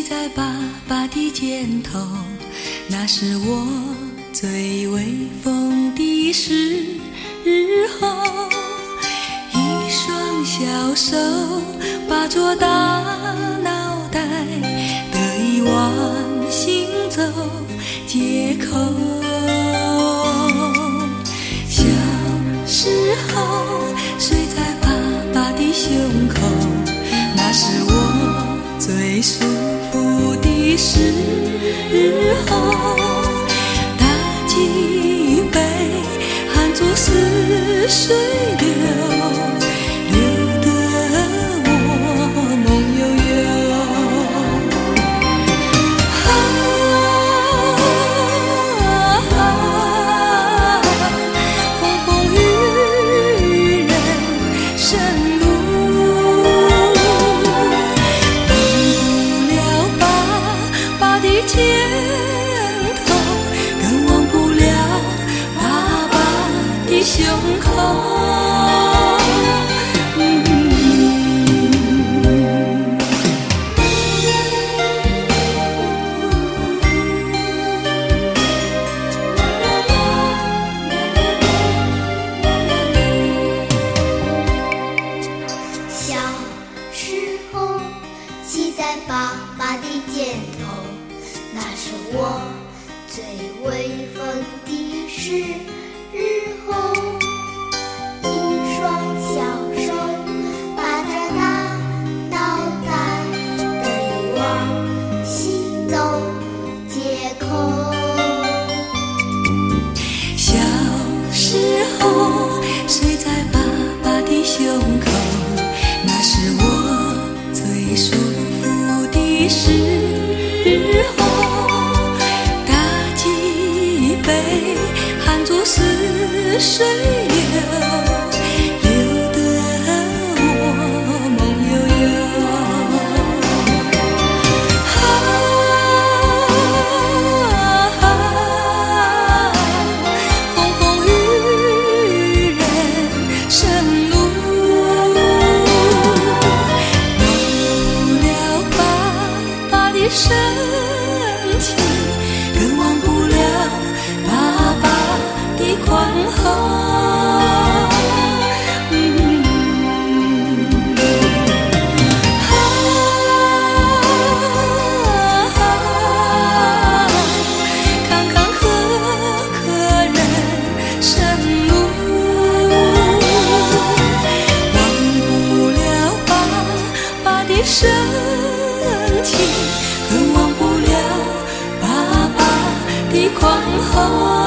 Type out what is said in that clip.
在爸爸的肩头，那是我最威风的时候。一双小手把着大脑袋，得以往行走街口。小时候睡在爸爸的胸口，那是我最舒服的时候。大脊背含着似水流，流得我梦悠悠。风风雨雨人生路，肩头，更忘不了爸爸的胸口。 小时候骑在爸爸的肩头，那是我最威风的时候。一双小手把着大脑袋，得以往行走街口。 小时候睡在爸爸的胸口，那是我最舒服的时候。含着似水流，流得我梦悠悠。风风雨雨人生路，忘不了爸爸的深情，更忘不了爸爸的宽厚。坎坎坷坷人生路，忘不了爸爸的深情，更忘不了爸爸的宽厚。